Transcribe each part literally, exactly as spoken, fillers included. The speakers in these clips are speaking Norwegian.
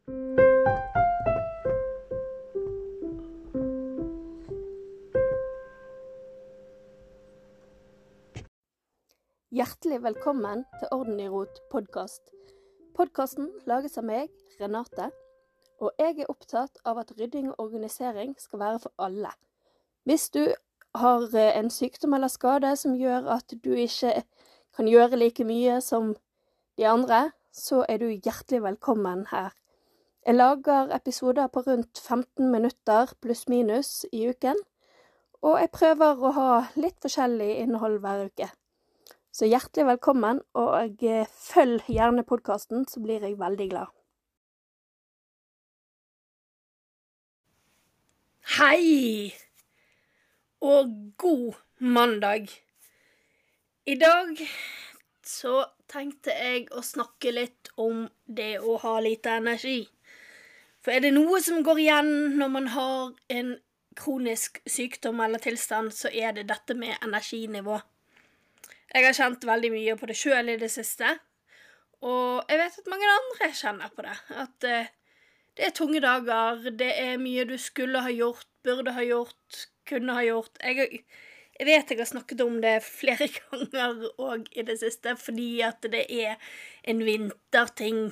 Hjertelig velkommen til Orden i Rot podcast. Podcasten lages av meg, Renate, og jeg er opptatt av at rydding og organisering skal være for alle. Hvis du har en sykdom eller skade som gjør at du ikke kan gjøre like mye som de andre, så er du hjertelig velkommen her. Jeg lager episoder på rundt femten minutter pluss minus i uken, og jeg prøver å ha litt forskjellig innhold hver uke. Så hjertelig velkommen, og følg gjerne podcasten, så blir jeg veldig glad. Hei, og god mandag. I dag så tenkte jeg å snakke litt om det å ha lite energi. For er det noe som går igjen når man har en kronisk sykdom eller tilstand, så er det dette med energinivå. Jeg har kjent veldig mye på det selv i det siste, og jeg vet at mange andre kjenner på det. At uh, det er tunge dager, det er mye du skulle ha gjort, burde ha gjort, kunne ha gjort. Jeg, jeg vet jeg har snakket om det flere ganger og i det siste, fordi at det er en vinterting.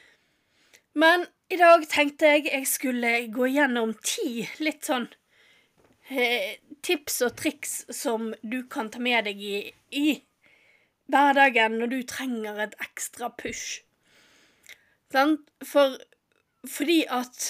Men i dag tenkte jeg jeg skulle gå gjennom ti litt sånn uh, tips og triks som du kan ta med deg i, i hverdagen når du trenger et ekstra push. Sånn? For, fordi at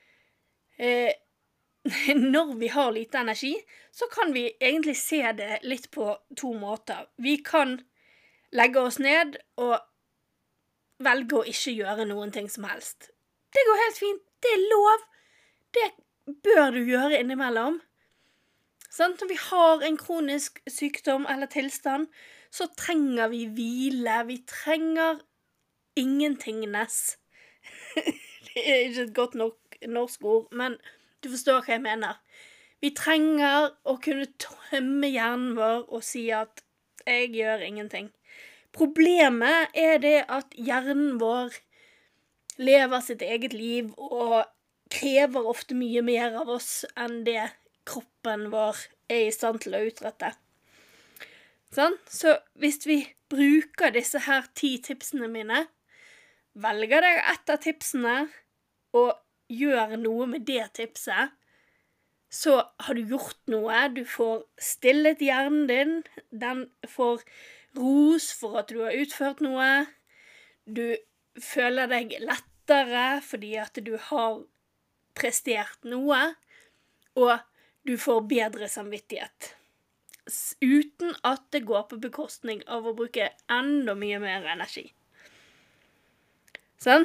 eh, når vi har lite energi, så kan vi egentlig se det litt på to måter. Vi kan legge oss ned og velge å ikke gjøre noen ting som helst. Det går helt fint. Det er lov. Det bør du gjøre innimellom. Sånn? Når vi har en kronisk sykdom eller tilstand, så trenger vi hvile. Vi trenger ingentingnes. Det er ikke et godt nok norsk ord, men du forstår hva jeg mener. Vi trenger å kunne tømme hjernen vår og si at jeg gjør ingenting. Problemet er det at hjernen vår lever sitt eget liv og krever ofte mye mer av oss enn det kroppen vår er i stand til å utrette. Sånn? Så hvis vi bruker disse her ti tipsene mine, velger deg ett av tipsene og gjør noe med det tipset, så har du gjort noe. Du får stillet hjernen din, den får ros for at du har utført noe. Du føler deg lettere fordi at du har prestert noe, og du får bedre samvittighet. Uten at det går på bekostning av å bruke enda mye mer energi. Sånn?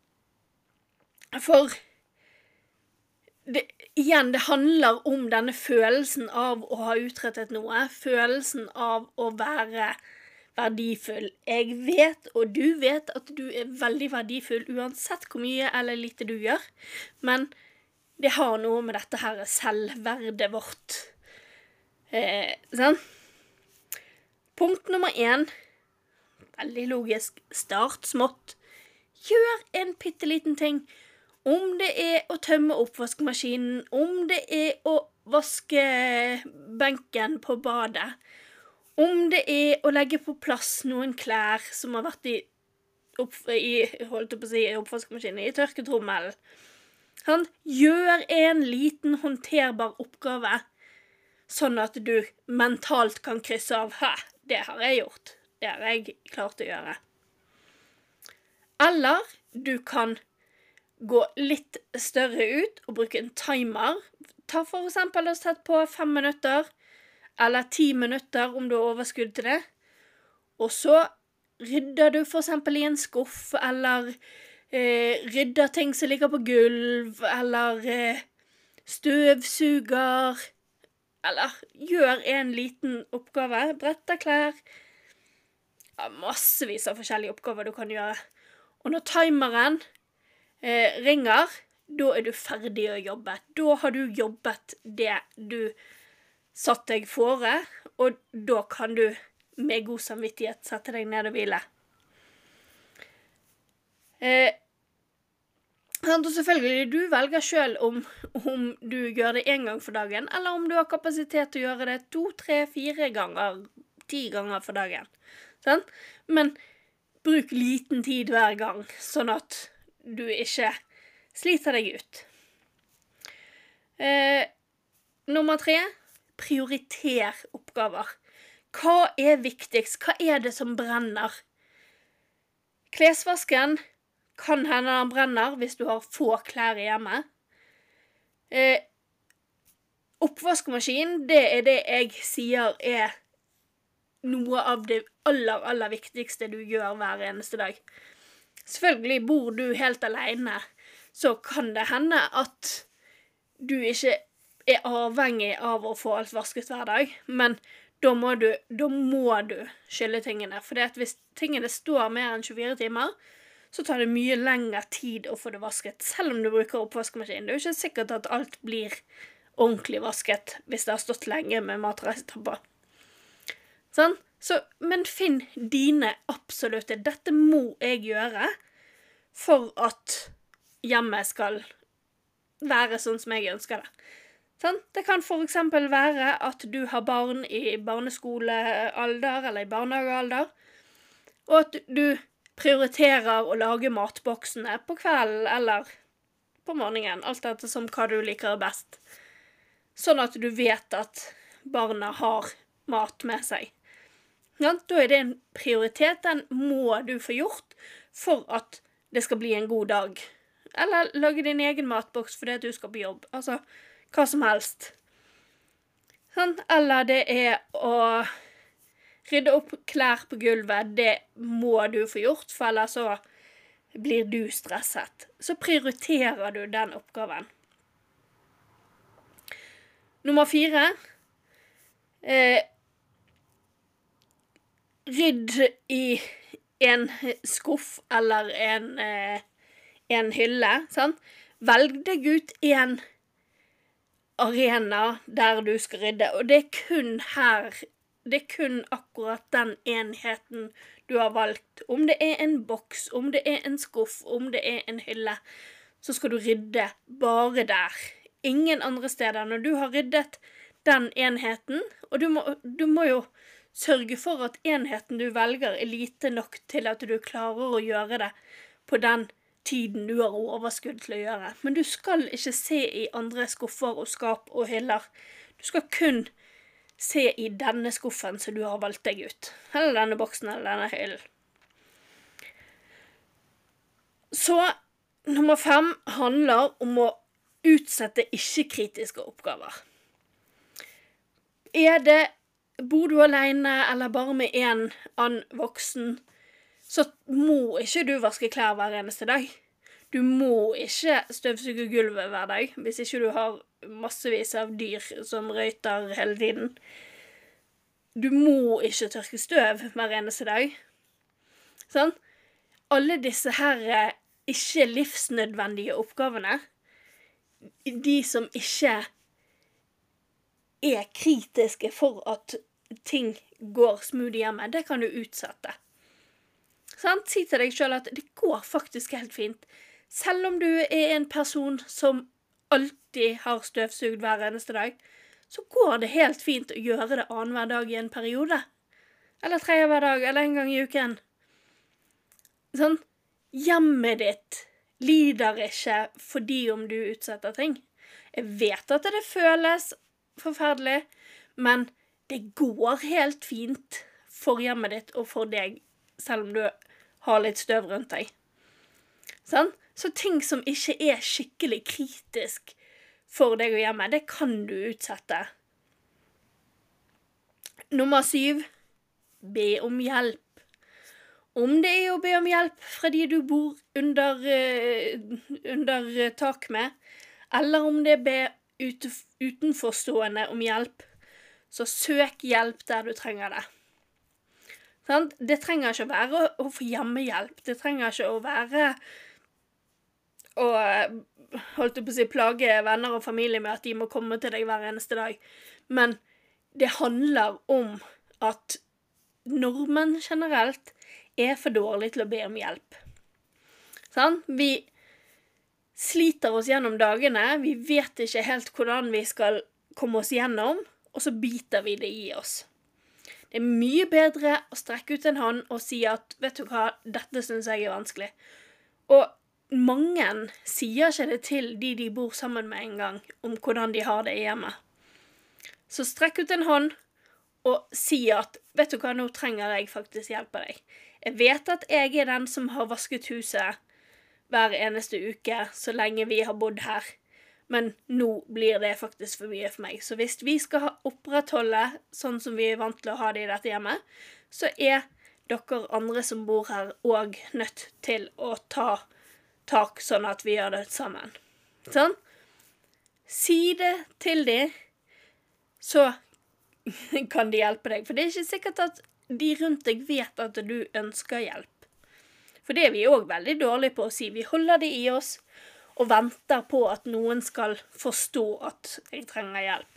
For det, igjen, det handler om denne følelsen av å ha utrettet noe, følelsen av å være verdifull. Jeg vet, og du vet, at du er veldig verdifull uansett hvor mye eller lite du gjør, men det har noe med dette her selvverdet vårt. Eh, sånn. Punkt nummer én, veldig logisk, start smått. Gjør en pitteliten ting. Om det er å tømme oppvaskmaskinen, om det er å vaske benken på badet, om det er å legge på plass noen klær som har vært i, opp, i holdt på å si, oppvaskmaskinen, i tørketrommelen. Sånn. Gjør en liten håndterbar oppgave, sånn at du mentalt kan krysse av, «Hæ, det har jeg gjort, det har jeg klart å gjøre». Eller du kan gå litt større ut og bruke en timer. Ta for eksempel og sett på fem minutter, eller ti minutter om du har overskudd til det. Og så rydder du for eksempel i en skuff, eller eh, rydder ting som ligger på gulv, eller eh, støvsuger, eller gjør en liten oppgave, bretter klær. Ja, massevis av forskjellige oppgaver du kan gjøre. Og når timeren eh, ringer, da er du ferdig å jobbe. Da har du jobbet det du satt deg fore, og da kan du med god samvittighet sette deg ned og hvile. Eh, Sant? Og selvfølgelig, du velger selv om, om du gjør det en gang for dagen, eller om du har kapasitet til å gjøre det to, tre, fire ganger, ti ganger for dagen. Sant? Men bruk liten tid hver gang, sånn at du ikke sliter deg ut. Eh, nummer tre, prioriter oppgaver. Hva er viktigst? Hva er det som brenner? Klesvasken kan hende den brenner hvis du har få klær hjemme. Eh, oppvaskmaskin, det er det jeg sier er noe av det aller, aller viktigste du gjør hver eneste dag. Selvfølgelig bor du helt alene, så kan det hende at du ikke er avhengig av å få alt vasket hver dag, men da må du, da må du skylle tingene. For hvis tingene står mer enn tjuefire timer, så tar det mye lengre tid å få det vasket, selv om du bruker oppvaskmaskin. Det er jo ikke sikkert at alt blir ordentlig vasket hvis det har stått lenge med matreiser på. Sånn? Så, men finn dine absolutte. Dette må jeg gjøre for at hjemmet skal være sånn som jeg ønsker det. Sånn? Det kan for eksempel være at du har barn i barneskolealder eller i barnehagealder, og at du prioriterer å lage matboksene på kvelden eller på morgenen, alt etter som hva du liker best. Sånn at du vet at barna har mat med seg. Ja, da er det en prioritet, den må du få gjort for at det skal bli en god dag. Eller lage din egen matboks fordi du skal på jobb. Altså, hva som helst. Sånn? Eller det er å rydde opp klær på gulvet. Det må du få gjort, for ellers så blir du stresset. Så prioriterer du den oppgaven. Nummer fire. Eh, rydd i en skuff eller en, eh, en hylle. Sant? Velg deg ut en arena der du skal rydde, og det er kun her, det er kun akkurat den enheten du har valgt. Om det er en boks, om det er en skuff, om det er en hylle, så skal du rydde bare der. Ingen andre steder. Når du har ryddet den enheten, og du må, du må jo sørge for at enheten du velger er lite nok til at du klarer å gjøre det på den tiden du har overskudd til å gjøre. Men du skal ikke se i andre skuffer og skap og hyller. Du skal kun se i denne skuffen som du har valgt deg ut. Eller denne boksen eller denne hyllen. Så nummer fem handler om å utsette ikke-kritiske oppgaver. Er det, bor du alene eller bare med en annen voksen, så må ikke du vaske klær hver eneste dag. Du må ikke støvsuge gulvet hver dag, hvis ikke du har massevis av dyr som røyter hele tiden. Du må ikke tørke støv hver eneste dag. Sånn? Alle disse her ikke livsnødvendige oppgavene, de som ikke er kritiske for at ting går smooth hjemme, det kan du utsette. Sånn? Si til deg selv at det går faktisk helt fint. Selv om du er en person som alltid har støvsugd hver eneste dag, så går det helt fint å gjøre det annenhver dag i en periode. Eller tredje hver dag, eller en gang i uken. Sånn? Hjemmet ditt lider ikke fordi om du utsetter ting. Jeg vet at det føles forferdelig, men det går helt fint for hjemmet ditt og for deg, selv om du har litt støv rundt deg. Sånn? Så ting som ikke er skikkelig kritisk for deg og hjemme, det kan du utsette. Nummer syv. Be om hjelp. Om det er å be om hjelp fra de du bor under, uh, under tak med, eller om det er be ut, utenforstående om hjelp, så søk hjelp der du trenger det. Sånn? Det trenger ikke å være å, å få hjemmehjelp. Det trenger ikke å være å holdt på å si, plage venner og familie med at de må komme til deg hver eneste dag. Men det handler om at nordmenn generelt er for dårlig til å be om hjelp. Sånn? Vi, sliter oss gjennom dagene, vi vet ikke helt hvordan vi skal komme oss gjennom, og så biter vi det i oss. Det er mye bedre å strekke ut en hånd og si at, vet du hva, dette synes jeg er vanskelig. Og mange sier ikke det til de de bor sammen med en gang, om hvordan de har det hjemme. Så strekk ut en hånd og si at, vet du hva, nå trenger jeg faktisk hjelp av deg. Jeg vet at jeg er den som har vasket huset hver eneste uke, så lenge vi har bodd her. Men nå blir det faktisk for mye for meg. Så hvis vi skal opprettholde sånn som vi er vant til å ha det i dette hjemmet, så er dere andre som bor her også nødt til å ta tak sånn at vi gjør det sammen. Sånn? Si det til de, så kan de hjelpe deg. For det er ikke sikkert at de rundt deg vet at du ønsker hjelp. For det er vi også veldig dårlige på å si. Vi holder det i oss, og venter på at noen skal forstå at jeg trenger hjelp.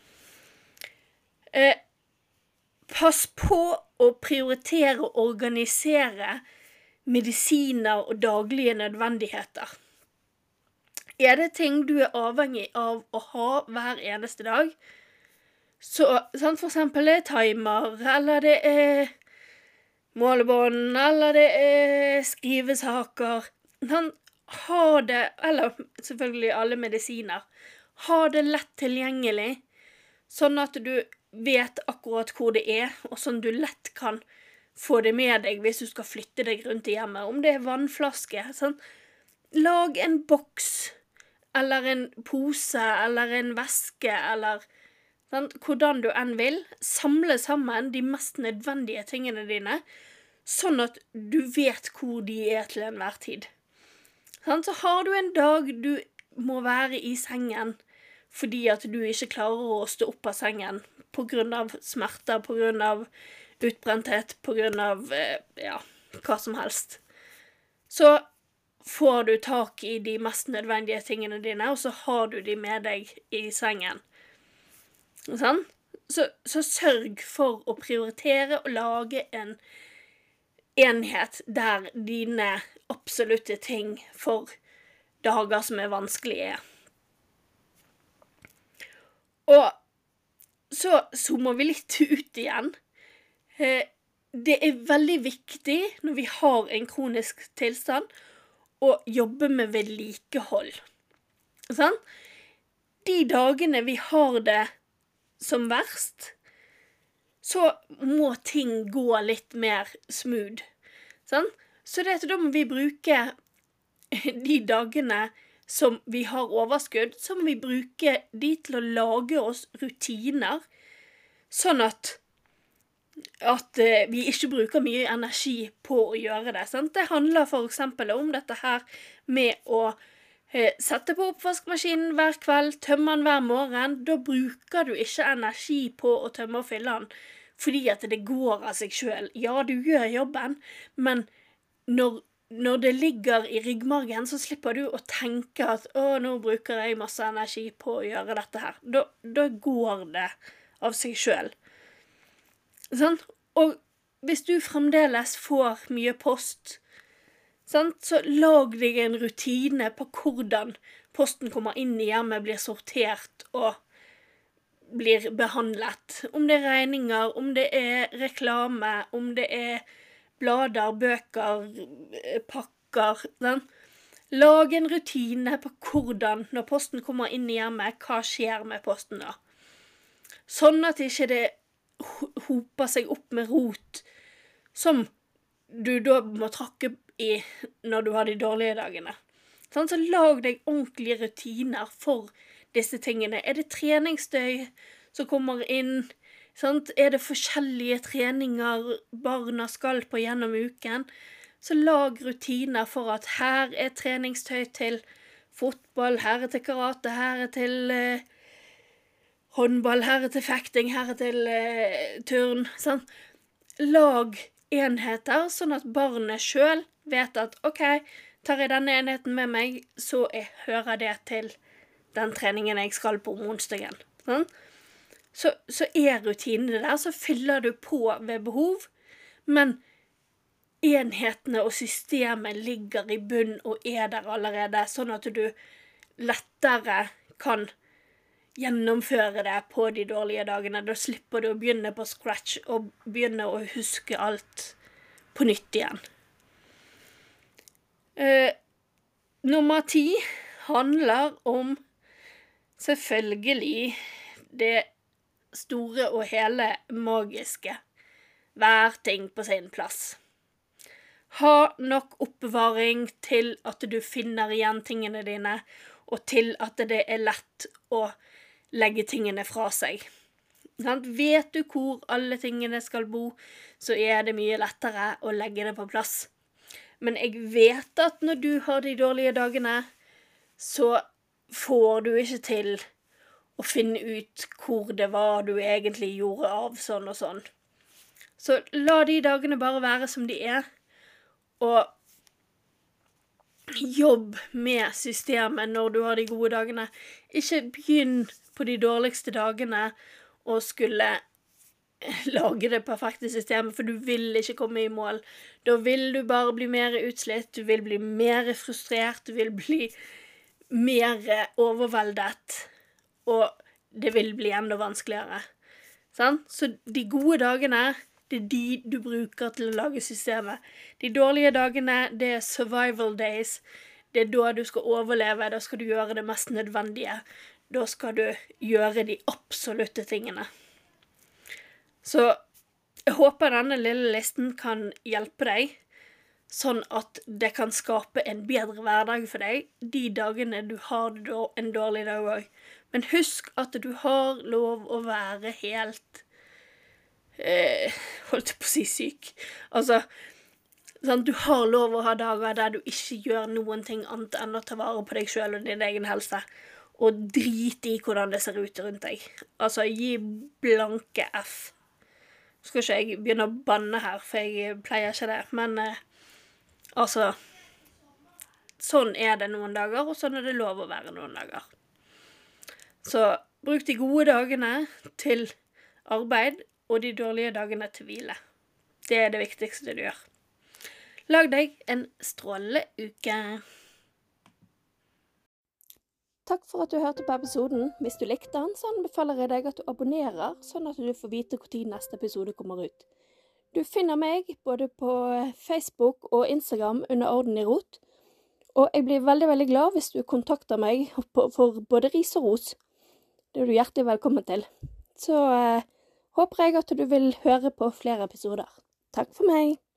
Eh, pass på å prioritere og organisere medisiner og daglige nødvendigheter. Er det ting du er avhengig av å ha hver eneste dag, så sant, for eksempel det er timer, eller det er målebånd, eller det er skrivesaker, sånn, ha det, eller selvfølgelig alle medisiner, ha det lett tilgjengelig, sånn at du vet akkurat hvor det er, og sånn du lett kan få det med deg hvis du skal flytte deg rundt i hjemmet. Om det er vannflaske, sånn, lag en boks, eller en pose, eller en veske, eller sånn, hvordan du enn vil. Samle sammen de mest nødvendige tingene dine, sånn at du vet hvor de er til enhver tid. Så har du en dag du må være i sengen fordi at du ikke klarer å stå opp av sengen på grunn av smerter, på grunn av utbrenthet, på grunn av, ja, hva som helst. Så får du tak i de mest nødvendige tingene dine, og så har du de med deg i sengen. Sånn? Så, så sørg for å prioritere og lage en enhet der dine absolutte ting for dager som er vanskelige. Og så zoomer vi litt ut igjen. Det er veldig viktig når vi har en kronisk tilstand å jobbe med vedlikehold. Sånn? De dagene vi har det som verst, så må ting gå litt mer smooth. Sånn? Så det, da må vi bruke de dagene som vi har overskudd, så må vi bruke de til å lage oss rutiner, sånn at, at vi ikke bruker mye energi på å gjøre det. Sant? Det handler for eksempel om dette her med å eh, sette på oppvaskmaskinen hver kveld, tømme den hver morgen. Da bruker du ikke energi på å tømme og fylle den, fordi at det går av seg selv. Ja, du gjør jobben, men når, når det ligger i ryggmargen, så slipper du å tenke at «Å, nå bruker jeg masse energi på å gjøre dette her». Da, da går det av seg selv. Sånn? Og hvis du fremdeles får mye post, sånn, så lag deg en rutine på hvordan posten kommer inn i hjemmet, blir sortert og blir behandlet. Om det er regninger, om det er reklame, om det er blader, bøker, pakker. Sånn. Lag en rutine på hvordan, når posten kommer inn i hjemmet, hva skjer med posten da. Sånn at ikke det hoper seg opp med rot, som du da må trakke i når du har de dårlige dagene. Sånn, så lag deg ordentlige rutiner for disse tingene. Er det treningsstøy som kommer inn? Sant? Er det forskjellige treninger barna skal på gjennom uken? Så lag rutiner for at her er treningstøy til fotball, her er til karate, her er til eh, håndball, her er til fekting, her er til eh, turn. Sant? Lag enheter sånn at barnet selv vet at ok, tar jeg denne enheten med meg, så jeg hører det til den treningen jeg skal på om onsdagen. Sånn? Så, så er rutinene der, så fyller du på ved behov, men enhetene og systemet ligger i bunn og er der allerede, sånn at du lettere kan gjennomføre det på de dårlige dagene. Da slipper du å begynne på scratch og begynne å huske alt på nytt igjen. Eh, nummer ti handler om selvfølgelig det store og hele magiske. Hver ting på sin plass. Ha nok oppbevaring til at du finner igjen tingene dine, og til at det er lett å legge tingene fra seg. Sant? Vet du hvor alle tingene skal bo, så er det mye lettere å legge det på plass. Men jeg vet at når du har de dårlige dagene, så får du ikke til å finne ut hvor det var du egentlig gjorde av sånn og sånn. Så la de dagene bare være som de er, og jobb med systemet når du har de gode dagene. Ikke begynn på de dårligste dagene og skulle lage det perfekte systemet, for du vil ikke komme i mål. Da vil du bare bli mer utslitt, du vil bli mer frustrert, du vil bli mer overveldet, og det vil bli enda vanskeligere. Sånn? Så de gode dagene, det er de du bruker til å lage systemet. De dårlige dagene, det er survival days. Det er da du skal overleve, da skal du gjøre det mest nødvendige. Da skal du gjøre de absolutte tingene. Så jeg håper denne lille listen kan hjelpe deg, sånn at det kan skape en bedre hverdag for deg, de dagene du har en dårlig dag også. Men husk at du har lov å være helt Eh, holdt på å si syk. Altså, sånn, du har lov å ha dager der du ikke gjør noen ting annet enn å ta vare på deg selv og din egen helse, og drite i hvordan det ser ut rundt deg. Altså, gi blanke F. Skal ikke jeg begynne å banne her, for jeg pleier ikke det, men eh, altså, sånn er det noen dager, og sånn er det lov å være noen dager. Så bruk de gode dagene til arbeid, og de dårlige dagene til hvile. Det er det viktigste du gjør. Lag deg en strålende uke. Takk for at du hørte på episoden. Hvis du likte den, så anbefaler jeg deg at du abonnerer, sånn at du får vite hvor tid neste episode kommer ut. Du finner meg både på Facebook og Instagram under Orden i Rot, og jeg blir veldig, veldig glad hvis du kontakter meg for både ris og ros. Det er du hjertelig velkommen til. Så håper jeg at du vil høre på flere episoder. Takk for meg!